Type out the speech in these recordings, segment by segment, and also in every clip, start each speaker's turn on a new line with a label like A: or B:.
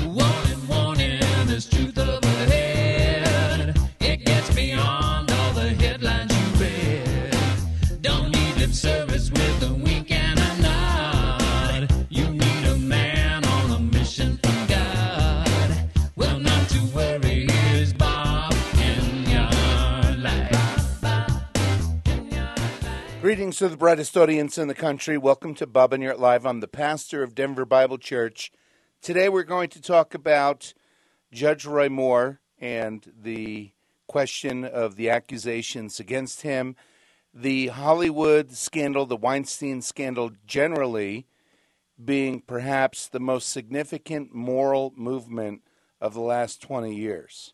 A: Warning, warning, there's truth up ahead. It gets beyond all the headlines you read. Don't need lip service with a wink and a nod. You need a man on a mission from God. Well, not to worry, here's Bob in your life.
B: Greetings to the brightest audience in the country. Welcome to Bob and Yurt Live. I'm the pastor of Denver Bible Church. Today we're going to talk about Judge Roy Moore and the question of the accusations against him, the Hollywood scandal, the Weinstein scandal generally being perhaps the most significant moral movement of the last 20 years,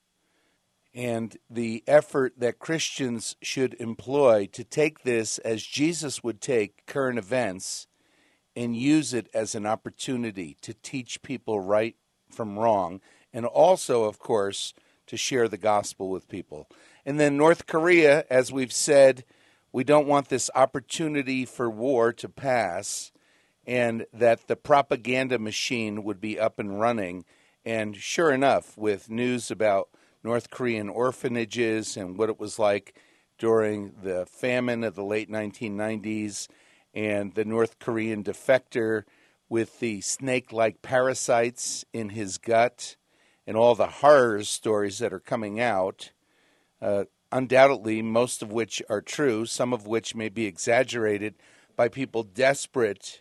B: and the effort that Christians should employ to take this as Jesus would take current events and use it as an opportunity to teach people right from wrong, and also, of course, to share the gospel with people. And then North Korea, as we've said, we don't want this opportunity for war to pass, and that the propaganda machine would be up and running. And sure enough, with news about North Korean orphanages and what it was like during the famine of the late 1990s, and the North Korean defector with the snake-like parasites in his gut, and all the horror stories that are coming out, undoubtedly most of which are true, some of which may be exaggerated by people desperate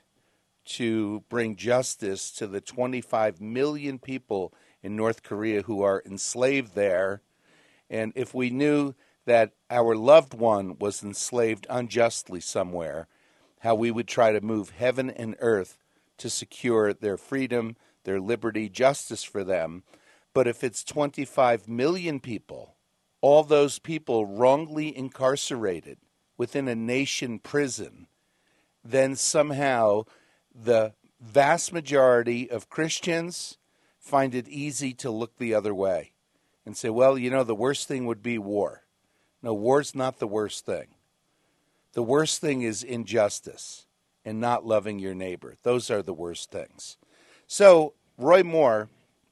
B: to bring justice to the 25 million people in North Korea who are enslaved there. And if we knew that our loved one was enslaved unjustly somewhere, how we would try to move heaven and earth to secure their freedom, their liberty, justice for them. But if it's 25 million people, all those people wrongly incarcerated within a nation prison, then somehow the vast majority of Christians find it easy to look the other way and say, well, you know, the worst thing would be war. No, war's not the worst thing. The worst thing is injustice and not loving your neighbor. Those are the worst things. So, Roy Moore,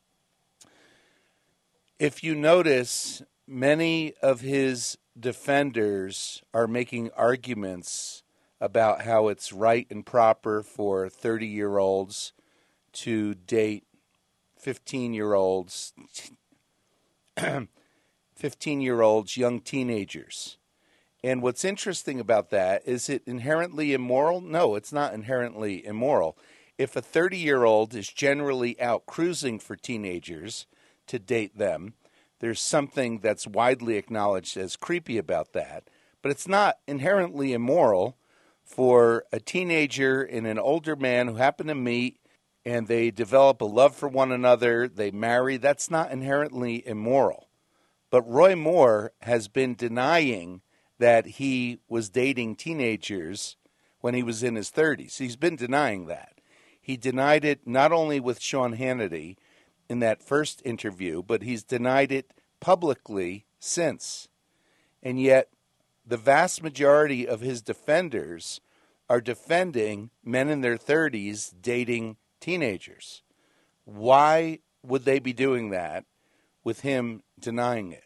B: if you notice, many of his defenders are making arguments about how it's right and proper for 30-year-olds to date 15-year-olds, 15-year-olds, young teenagers. And what's interesting about that, is it inherently immoral? No, it's not inherently immoral. If a 30-year-old is generally out cruising for teenagers to date them, there's something that's widely acknowledged as creepy about that. But it's not inherently immoral for a teenager and an older man who happen to meet and they develop a love for one another, they marry. That's not inherently immoral. But Roy Moore has been denying that he was dating teenagers when he was in his 30s. He's been denying that. He denied it not only with Sean Hannity in that first interview, but he's denied it publicly since. And yet, the vast majority of his defenders are defending men in their 30s dating teenagers. Why would they be doing that with him denying it?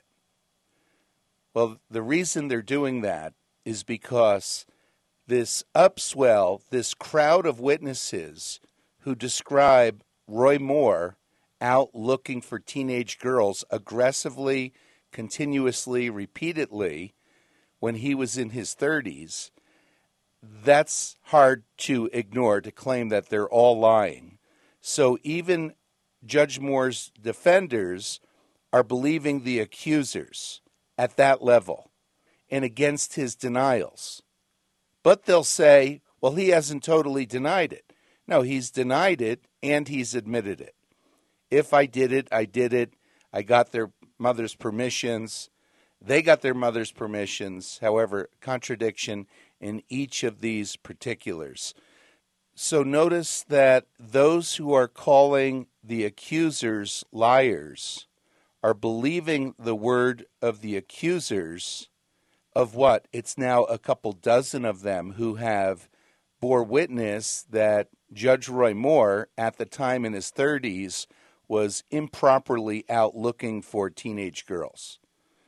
B: Well, the reason they're doing that is because this upswell, this crowd of witnesses who describe Roy Moore out looking for teenage girls aggressively, continuously, repeatedly when he was in his 30s, that's hard to ignore, to claim that they're all lying. So even Judge Moore's defenders are believing the accusers at that level and against his denials. But they'll say, well, he hasn't totally denied it. No, he's denied it and he's admitted it. If I did it, I did it. I got their mother's permissions. They got their mother's permissions. However, contradiction in each of these particulars. So notice that those who are calling the accusers liars are believing the word of the accusers of what? It's now a couple dozen of them who have bore witness that Judge Roy Moore, at the time in his 30s, was improperly out looking for teenage girls.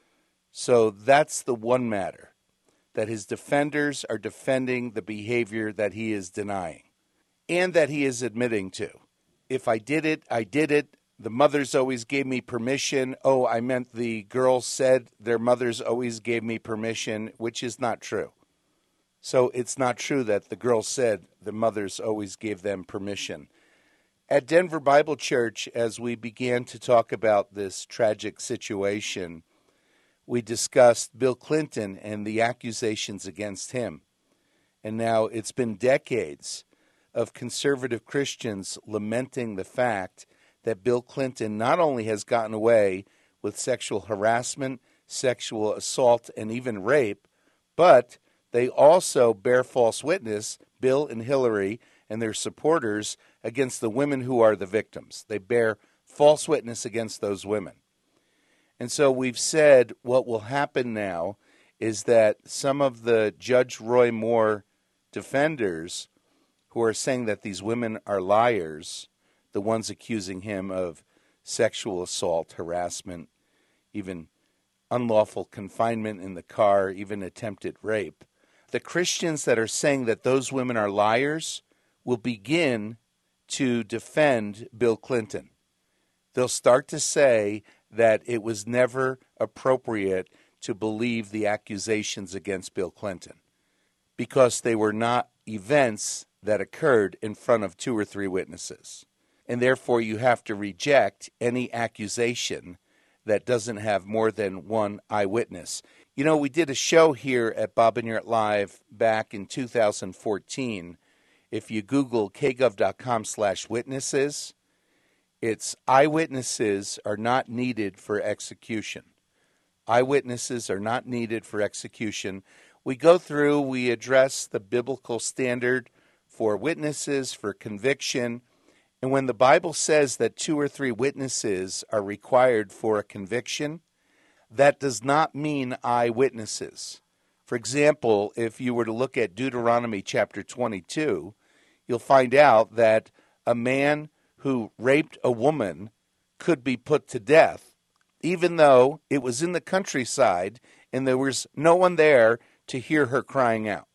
B: So that's the one matter, that his defenders are defending the behavior that he is denying and that he is admitting to. If I did it, I did it. The mothers always gave me permission. Oh, I meant the girls said their mothers always gave me permission, which is not true. So it's not true that the girls said the mothers always gave them permission. At Denver Bible Church, as we began to talk about this tragic situation, we discussed Bill Clinton and the accusations against him. And now it's been decades of conservative Christians lamenting the fact that Bill Clinton not only has gotten away with sexual harassment, sexual assault, and even rape, but they also bear false witness, Bill and Hillary and their supporters, against the women who are the victims. They bear false witness against those women. And so we've said what will happen now is that some of the Judge Roy Moore defenders who are saying that these women are liars, the ones accusing him of sexual assault, harassment, even unlawful confinement in the car, even attempted rape. The Christians that are saying that those women are liars will begin to defend Bill Clinton. They'll start to say that it was never appropriate to believe the accusations against Bill Clinton because they were not events that occurred in front of 2 or 3 witnesses. And therefore you have to reject any accusation that doesn't have more than one eyewitness. You know, we did a show here at Bob and Yurt Live back in 2014. If you Google kgov.com/witnesses, it's eyewitnesses are not needed for execution. Eyewitnesses are not needed for execution. We go through, we address the biblical standard for witnesses, for conviction. And when the Bible says that 2 or 3 witnesses are required for a conviction, that does not mean eyewitnesses. For example, if you were to look at Deuteronomy chapter 22, you'll find out that a man who raped a woman could be put to death, even though it was in the countryside and there was no one there to hear her crying out.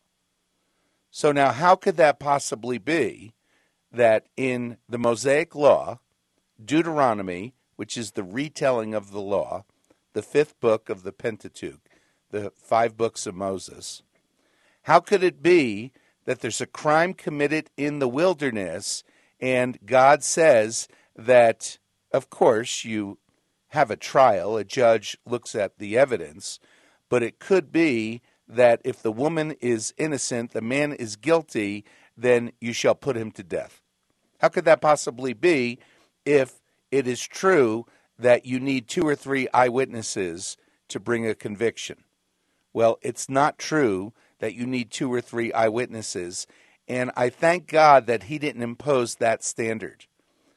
B: So now how could that possibly be that in the Mosaic Law, Deuteronomy, which is the retelling of the law, the 5th book of the Pentateuch, the 5 books of Moses, how could it be that there's a crime committed in the wilderness and God says that, of course, you have a trial, a judge looks at the evidence, but it could be that if the woman is innocent, the man is guilty, then you shall put him to death. How could that possibly be if it is true that you need 2 or 3 eyewitnesses to bring a conviction? Well, it's not true that you need 2 or 3 eyewitnesses, and I thank God that he didn't impose that standard.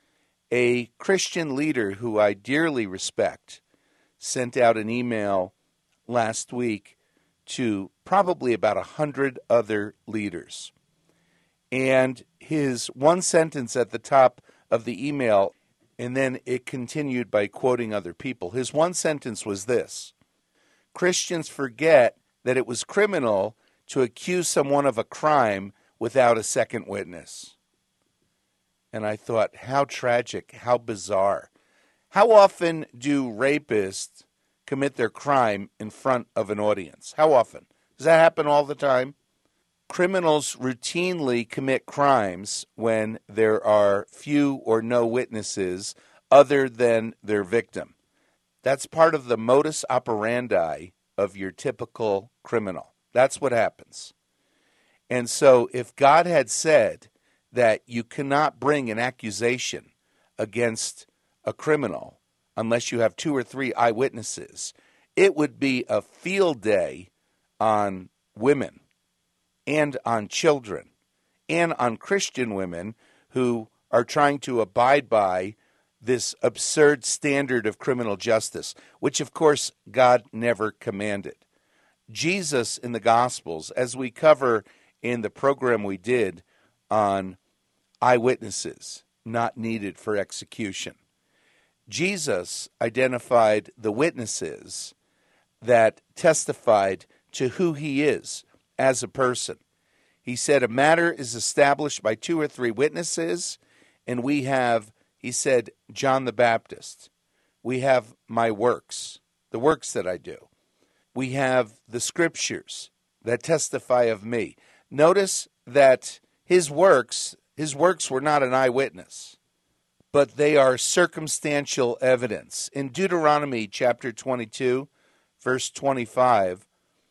B: A Christian leader who I dearly respect sent out an email last week to probably about 100 other leaders. And his one sentence at the top of the email, and then it continued by quoting other people. His one sentence was this: Christians forget that it was criminal to accuse someone of a crime without a second witness. And I thought, how tragic, how bizarre. How often do rapists commit their crime in front of an audience? How often? Does that happen all the time? Criminals routinely commit crimes when there are few or no witnesses other than their victim. That's part of the modus operandi of your typical criminal. That's what happens. And so if God had said that you cannot bring an accusation against a criminal unless you have 2 or 3 eyewitnesses, it would be a field day on women and on children and on Christian women who are trying to abide by this absurd standard of criminal justice, which of course God never commanded. Jesus in the Gospels, as we cover in the program we did on eyewitnesses not needed for execution, Jesus identified the witnesses that testified to who he is as a person. He said a matter is established by 2 or 3 witnesses, and we have, he said, John the Baptist. We have my works, the works that I do. We have the scriptures that testify of me. Notice that his works were not an eyewitness, but they are circumstantial evidence. In Deuteronomy chapter 22, verse 25,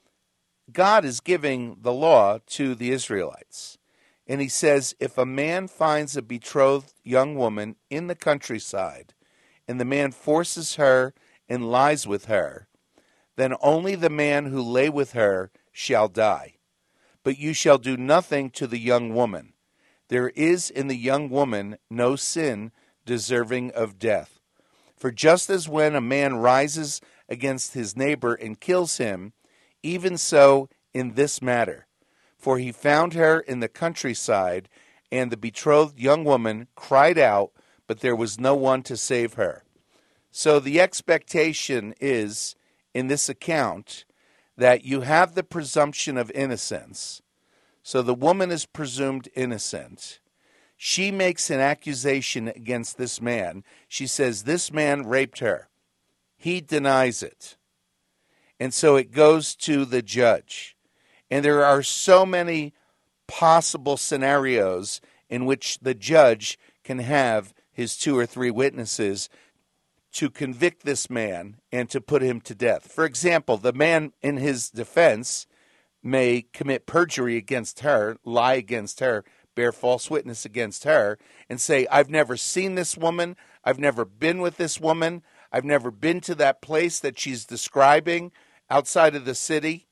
B: God is giving the law to the Israelites. And he says, if a man finds a betrothed young woman in the countryside, and the man forces her and lies with her, then only the man who lay with her shall die. But you shall do nothing to the young woman. There is in the young woman no sin deserving of death. For just as when a man rises against his neighbor and kills him, even so in this matter. For he found her in the countryside, and the betrothed young woman cried out, but there was no one to save her. So the expectation is, in this account, that you have the presumption of innocence. So the woman is presumed innocent. She makes an accusation against this man. She says this man raped her. He denies it. And so it goes to the judge. And there are so many possible scenarios in which the judge can have his 2 or 3 witnesses to convict this man and to put him to death. For example, the man in his defense may commit perjury against her, lie against her, bear false witness against her, and say, I've never seen this woman, I've never been with this woman, I've never been to that place that she's describing outside of the city.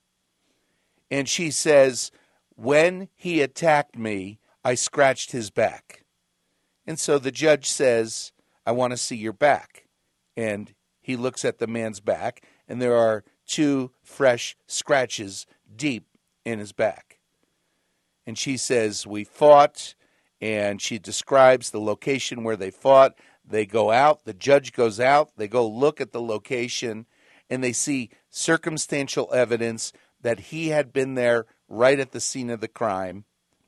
B: And she says, when he attacked me, I scratched his back. And so the judge says, I want to see your back. And he looks at the man's back, and there are 2 fresh scratches deep in his back. And she says, we fought, and she describes the location where they fought. They go out, the judge goes out, they go look at the location, and they see circumstantial evidence that he had been there right at the scene of the crime.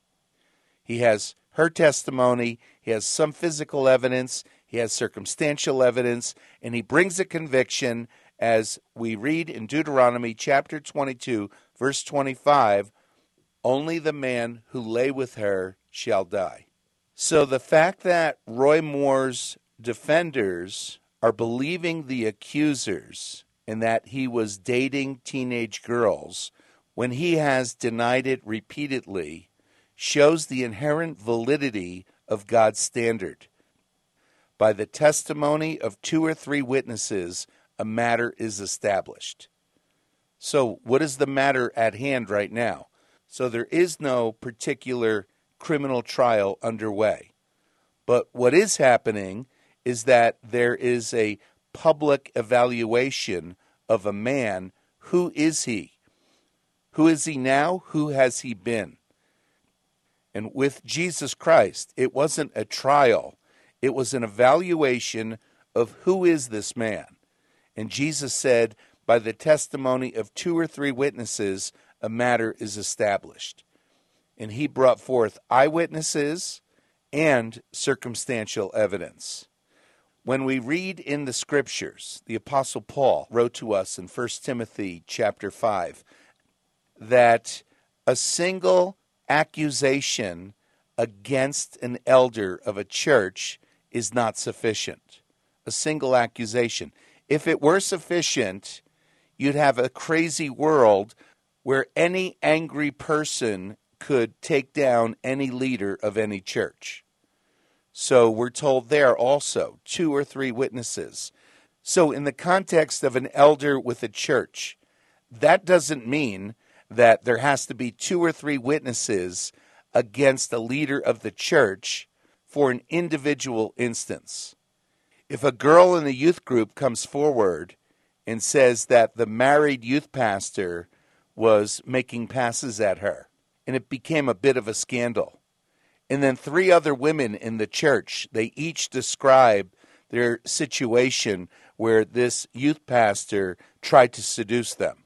B: He has her testimony, he has some physical evidence, he has circumstantial evidence, and he brings a conviction, as we read in Deuteronomy chapter 22, verse 25, only the man who lay with her shall die. So the fact that Roy Moore's defenders are believing the accusers and that he was dating teenage girls when he has denied it repeatedly shows the inherent validity of God's standard. By the testimony of 2 or 3 witnesses, a matter is established. So what is the matter at hand right now? So there is no particular criminal trial underway. But what is happening is that there is a public evaluation of a man. Who is he? Who is he now? Who has he been? And with Jesus Christ, it wasn't a trial. It was an evaluation of who is this man. And Jesus said, by the testimony of 2 or 3 witnesses, a matter is established. And he brought forth eyewitnesses and circumstantial evidence. When we read in the scriptures, the Apostle Paul wrote to us in 1 Timothy chapter 5 that a single accusation against an elder of a church is not sufficient. A single accusation. If it were sufficient, you'd have a crazy world where any angry person could take down any leader of any church. So we're told there also, 2 or 3 witnesses. So in the context of an elder with a church, that doesn't mean that there has to be 2 or 3 witnesses against a leader of the church for an individual instance. If a girl in a youth group comes forward and says that the married youth pastor was making passes at her, and it became a bit of a scandal, and then 3 other women in the church, they each describe their situation where this youth pastor tried to seduce them.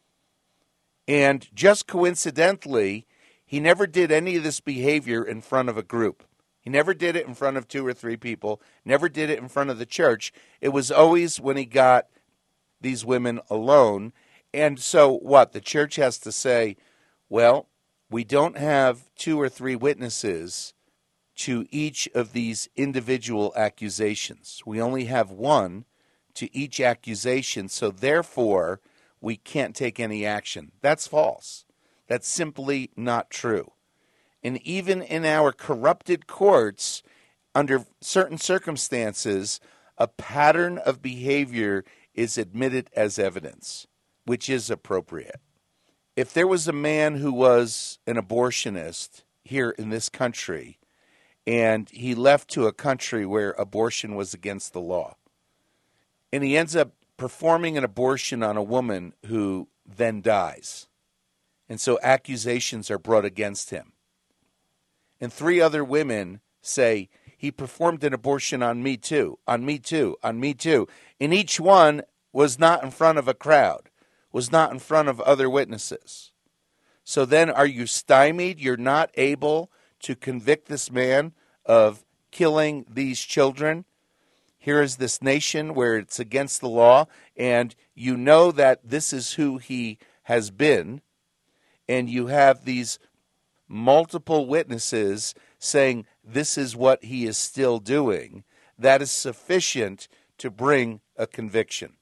B: And just coincidentally, he never did any of this behavior in front of a group. He never did it in front of 2 or 3 people, never did it in front of the church. It was always when he got these women alone. And so what? The church has to say, well, we don't have 2 or 3 witnesses to each of these individual accusations. We only have 1 to each accusation, so therefore we can't take any action. That's false. That's simply not true. And even in our corrupted courts, under certain circumstances, a pattern of behavior is admitted as evidence, which is appropriate. If there was a man who was an abortionist here in this country, and he left to a country where abortion was against the law, and he ends up performing an abortion on a woman who then dies, and so accusations are brought against him, and 3 other women say, he performed an abortion on me too, on me too, on me too. And each one was not in front of a crowd, was not in front of other witnesses. So then are you stymied? You're not able to convict this man of killing these children? Here is this nation where it's against the law, and you know that this is who he has been, and you have these multiple witnesses saying this is what he is still doing. That is sufficient to bring a conviction.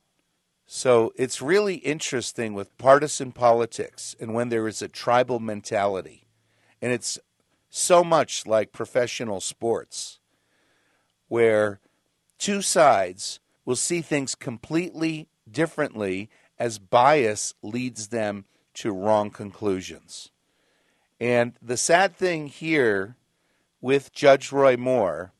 B: So it's really interesting with partisan politics and when there is a tribal mentality. And it's so much like professional sports, where 2 sides will see things completely differently as bias leads them to wrong conclusions. And the sad thing here with Judge Roy Moore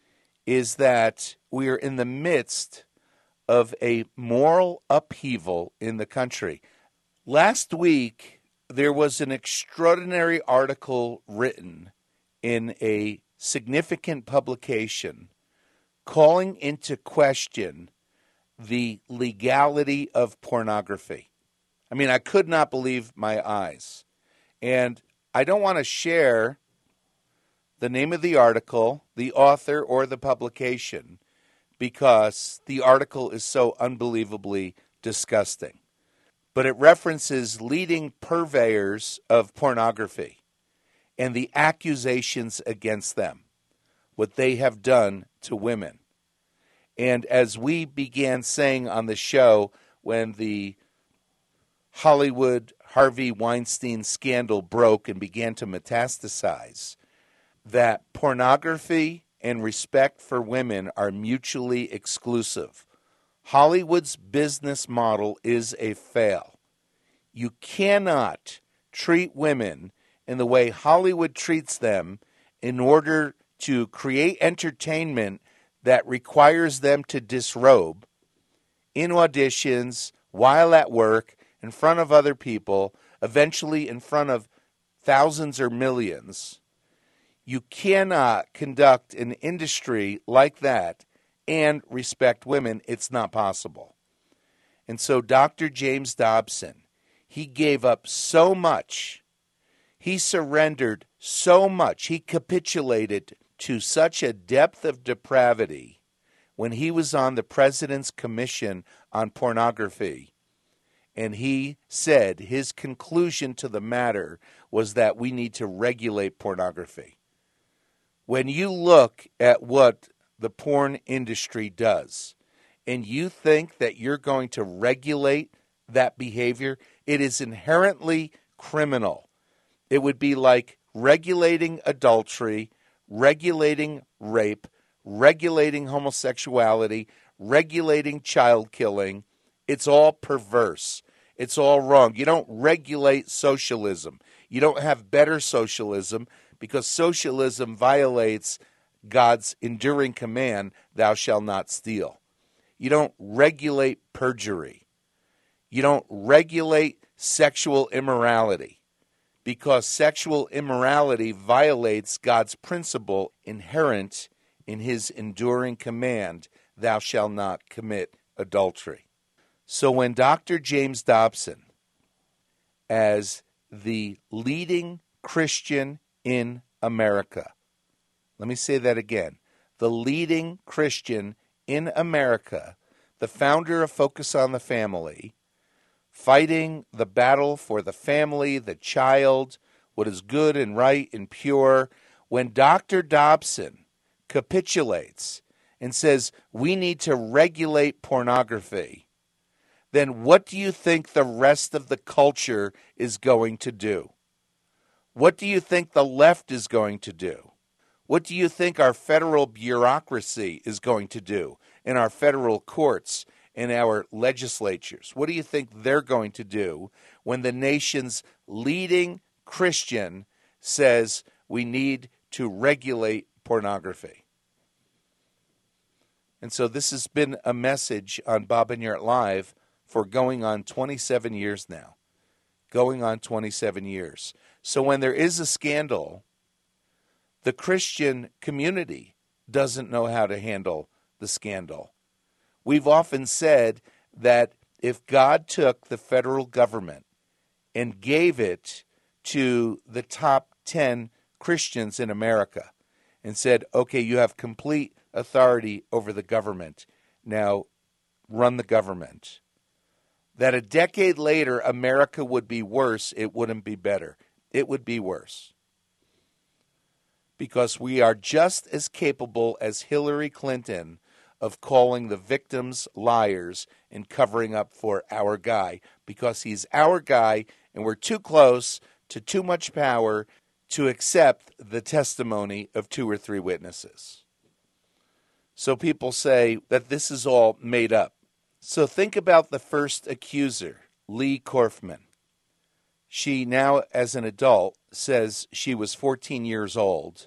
B: is that we are in the midst of a moral upheaval in the country. Last week, there was an extraordinary article written in a significant publication calling into question the legality of pornography. I mean, I could not believe my eyes. And I don't want to share the name of the article, the author, or the publication because the article is so unbelievably disgusting. But it references leading purveyors of pornography and the accusations against them, what they have done to women. And as we began saying on the show when the Hollywood Harvey Weinstein scandal broke and began to metastasize, that pornography and respect for women are mutually exclusive. Hollywood's business model is a fail. You cannot treat women in the way Hollywood treats them in order to create entertainment that requires them to disrobe in auditions, while at work, in front of other people, eventually in front of thousands or millions. You cannot conduct an industry like that and respect women. It's not possible. And so Dr. James Dobson, he gave up so much. He surrendered so much. He capitulated to such a depth of depravity when he was on the President's Commission on Pornography. And he said his conclusion to the matter was that we need to regulate pornography. When you look at what the porn industry does, and you think that you're going to regulate that behavior, it is inherently criminal. It would be like regulating adultery, regulating rape, regulating homosexuality, regulating child killing. It's all perverse. It's all wrong. You don't regulate socialism. You don't have better socialism because socialism violates God's enduring command, thou shalt not steal. You don't regulate perjury. You don't regulate sexual immorality because sexual immorality violates God's principle inherent in his enduring command, thou shalt not commit adultery. So when Dr. James Dobson, as the leading Christian in America, let me say that again, the leading Christian in America, the founder of Focus on the Family, fighting the battle for the family, the child, what is good and right and pure, when Dr. Dobson capitulates and says we need to regulate pornography, then what do you think the rest of the culture is going to do? What do you think the left is going to do? What do you think our federal bureaucracy is going to do in our federal courts, in our legislatures? What do you think they're going to do when the nation's leading Christian says we need to regulate pornography? And so this has been a message on Bob and Yurt Live for going on 27 years now. Going on 27 years. So when there is a scandal, the Christian community doesn't know how to handle the scandal. We've often said that if God took the federal government and gave it to the top 10 Christians in America and said, okay, you have complete authority over the government, now run the government, that a decade later America would be worse, it wouldn't be better. It would be worse. Because we are just as capable as Hillary Clinton of calling the victims liars and covering up for our guy, because he's our guy and we're too close to too much power to accept the testimony of 2 or 3 witnesses. So people say that this is all made up. So think about the first accuser, Lee Corfman. She now, as an adult, says she was 14 years old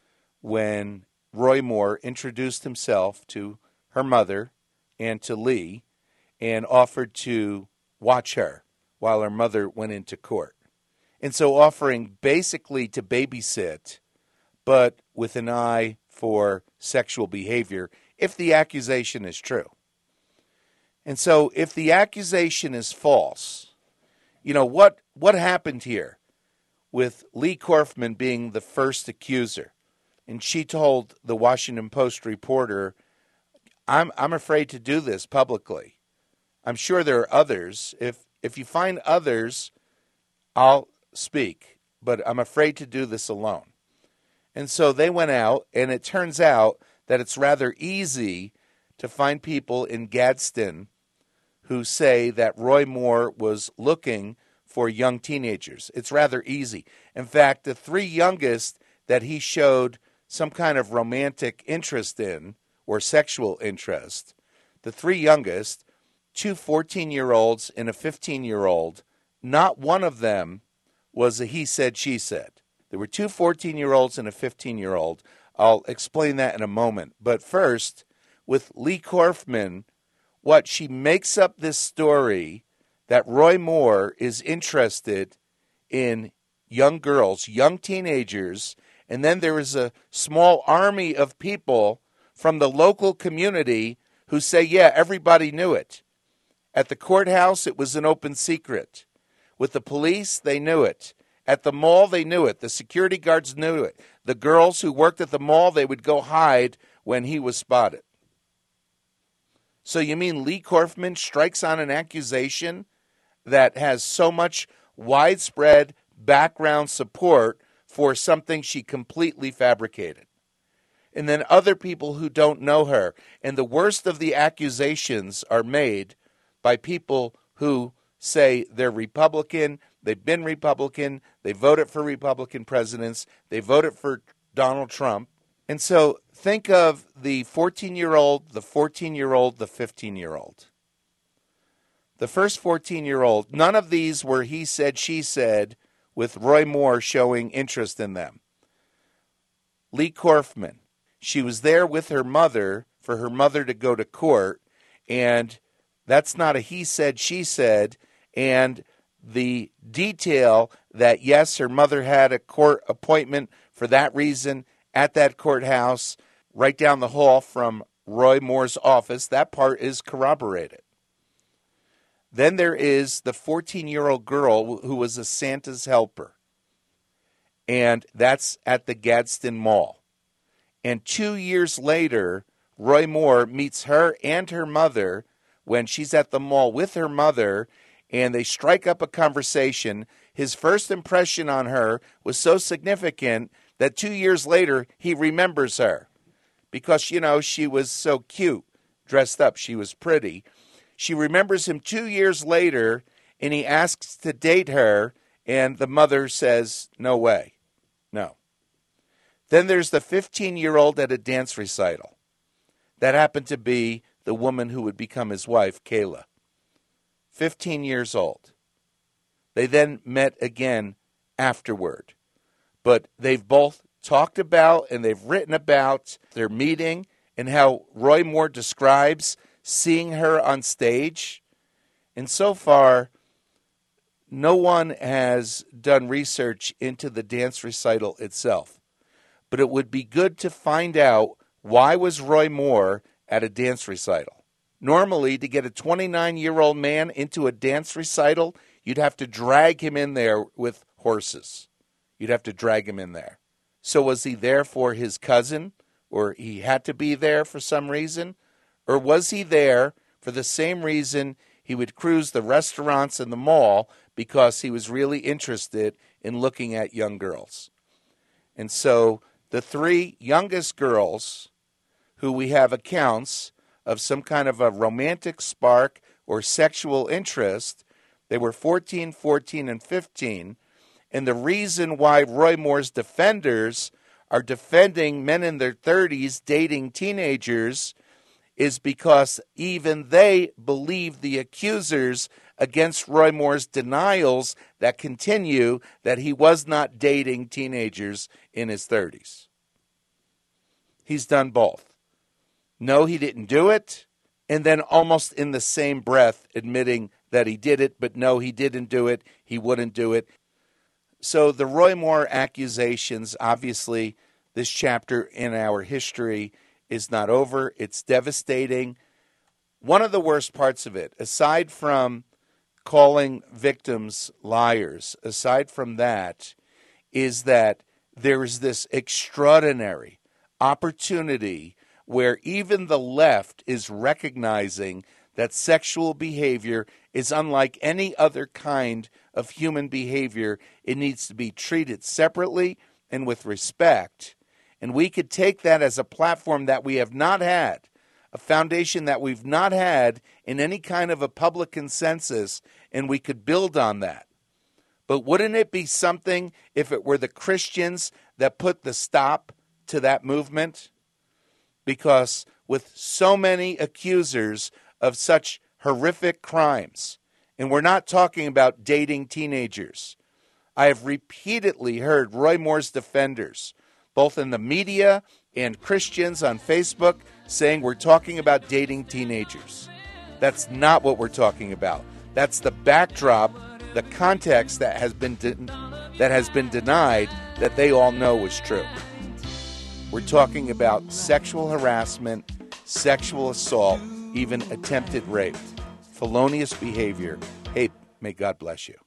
B: when Roy Moore introduced himself to her mother and to Lee and offered to watch her while her mother went into court. And so offering basically to babysit, but with an eye for sexual behavior, if the accusation is true. And so if the accusation is false, you know, what happened here with Lee Corfman being the first accuser? And she told the Washington Post reporter, I'm afraid to do this publicly. I'm sure there are others. If you find others, I'll speak, but I'm afraid to do this alone. And so they went out, and it turns out that it's rather easy to find people in Gadsden who say that Roy Moore was looking for young teenagers. It's rather easy. In fact, the 3 youngest that he showed some kind of romantic interest in, or sexual interest, the 3 youngest, 2 14-year-olds and a 15-year-old, not one of them was a he said, she said. There were 2 14-year-olds and a 15-year-old. I'll explain that in a moment. But first, with Lee Corfman, she makes up this story that Roy Moore is interested in young girls, young teenagers, and then there is a small army of people from the local community who say, yeah, everybody knew it. At the courthouse, it was an open secret. With the police, they knew it. At the mall, they knew it. The security guards knew it. The girls who worked at the mall, they would go hide when he was spotted. So you mean Lee Corfman strikes on an accusation that has so much widespread background support for something she completely fabricated? And then other people who don't know her. And the worst of the accusations are made by people who say they're Republican, they've been Republican, they voted for Republican presidents, they voted for Donald Trump. And so think of the 14-year-old, the 14-year-old, the 15-year-old. The first 14-year-old, none of these were he said, she said, with Roy Moore showing interest in them. Lee Corfman, she was there with her mother for her mother to go to court, and that's not a he said, she said, and the detail that, yes, her mother had a court appointment for that reason at that courthouse right down the hall from Roy Moore's office. That part is corroborated. Then there is the 14-year-old girl who was a Santa's helper. And that's at the Gadsden Mall. And 2 years later, Roy Moore meets her and her mother when she's at the mall with her mother, and they strike up a conversation. His first impression on her was so significant that 2 years later, he remembers her. Because, you know, she was so cute, dressed up. She was pretty. She remembers him 2 years later, and he asks to date her, and the mother says, no way, no. Then there's the 15-year-old at a dance recital. That happened to be the woman who would become his wife, Kayla. 15 years old. They then met again afterward. But they've both talked about and they've written about their meeting and how Roy Moore describes seeing her on stage. And so far, no one has done research into the dance recital itself. But it would be good to find out, why was Roy Moore at a dance recital? Normally, to get a 29-year-old man into a dance recital, you'd have to drag him in there with horses. You'd have to drag him in there. So was he there for his cousin, or he had to be there for some reason? Or was he there for the same reason he would cruise the restaurants and the mall, because he was really interested in looking at young girls? And so the three youngest girls who we have accounts of some kind of a romantic spark or sexual interest, they were 14, 14, and 15. And the reason why Roy Moore's defenders are defending men in their 30s dating teenagers is because even they believe the accusers against Roy Moore's denials that continue that he was not dating teenagers in his 30s. He's done both. No, he didn't do it, and then almost in the same breath admitting that he did it, but no, he didn't do it, he wouldn't do it. So the Roy Moore accusations, obviously, this chapter in our history is not over. It's devastating. One of the worst parts of it, aside from calling victims liars, aside from that, is that there is this extraordinary opportunity where even the left is recognizing that sexual behavior is unlike any other kind of human behavior. It needs to be treated separately and with respect. And we could take that as a platform that we have not had, a foundation that we've not had in any kind of a public consensus, and we could build on that. But wouldn't it be something if it were the Christians that put the stop to that movement? Because with so many accusers of such horrific crimes, and we're not talking about dating teenagers, I have repeatedly heard Roy Moore's defenders, both in the media and Christians on Facebook, saying we're talking about dating teenagers. That's not what we're talking about. That's the backdrop, the context that has been denied that they all know was true. We're talking about sexual harassment, sexual assault, even attempted rape, felonious behavior. Hey, may God bless you.